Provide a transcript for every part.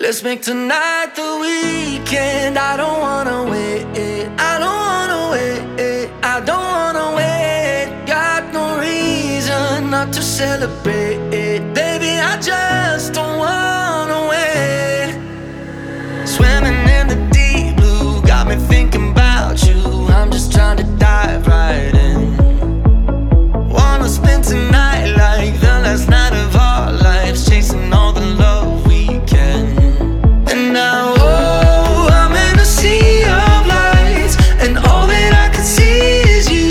Let's make tonight the weekend. I don't wanna wait. I don't wanna wait. I don't wanna wait. Got no reason not to celebrate. Baby, I just don't wanna wait. Swimming in the deep blue got me thinking about you. I'm just trying to dive right in. Wanna spend tonight like the last night of our lives, chasing all the love we can. And now, oh, I'm in a sea of lights, and all that I can see is you.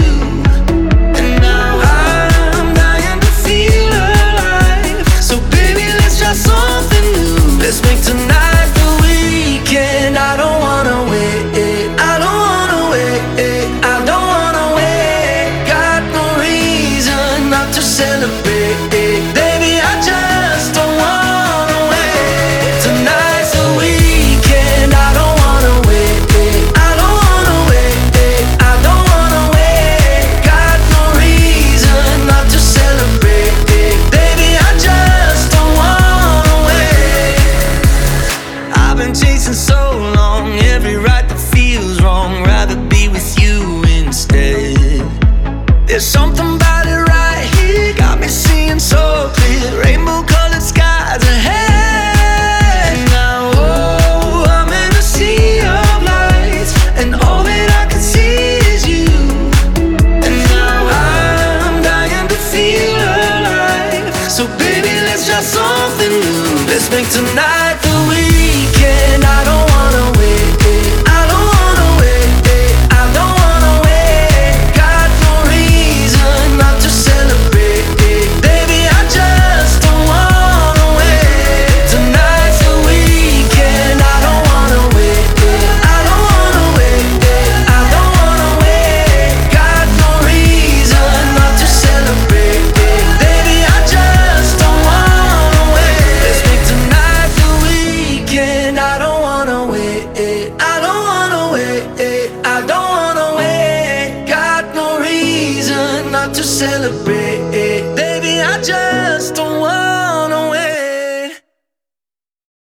And now I'm dying to feel alive. So baby, let's try something new. Let's make tonight the weekend. I don't wanna wait. I don't wanna wait. I don't wanna wait. Got no reason not to celebrate. Baby, I just don't wanna wait. Tonight's the weekend. I don't wanna wait. I don't wanna wait. I don't wanna wait. Got no reason not to celebrate. Baby, I just don't wanna wait. I've been chasing so long, every right that feels wrong. Rather be with you instead. There's something about it right here, got me seeing so clear. Rainbow colored skies ahead. Now, oh, I'm in a sea of lights, and all that I can see is you. And now I'm dying to feel alive. So baby, let's try something new. Let's make tonight the weekend. I don't wanna wait. I don't wanna wait. I don't wanna wait. Got no reason not to celebrate. Baby, I just don't wanna wait. Tonight's the weekend. I don't wanna wait. I don't wanna wait. I don't wanna wait. Got no reason not to celebrate. Baby, I just don't wanna wait. Let's make tonight the weekend. I don't wanna wait. I don't wanna wait. I don't wanna wait. Got no reason not to celebrate. Baby, I just don't wanna